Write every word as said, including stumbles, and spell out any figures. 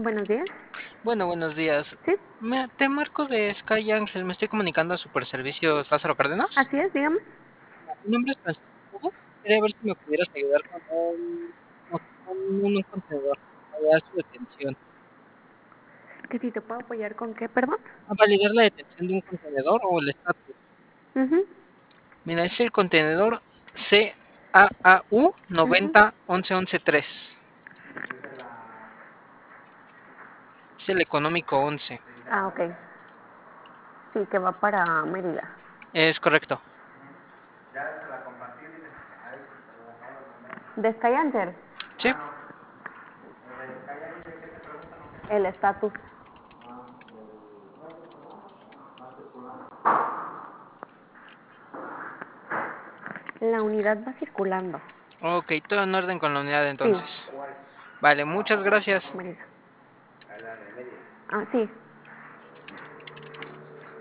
Buenos días. Bueno, buenos días. Sí, Me, te marco de Sky Ángel, me estoy comunicando a Superservicios Lázaro Cárdenas. así es, dígame. Mi nombre es Francisco. Quería ver si me pudieras ayudar con un, con un, un contenedor, validar su detención. Que si te puedo apoyar con qué, perdón. A validar la detención de un contenedor o el estatus. Ujú, Mira, es el contenedor C A A U ujú. noventa once once tres. Es el económico once. Ah, ok. Sí, que va para Mérida. Es correcto. De Skyanter, Sí. el estatus. La unidad va circulando. Ok, todo en orden con la unidad Sí, entonces. Vale, muchas gracias. Mérida. Ah, sí.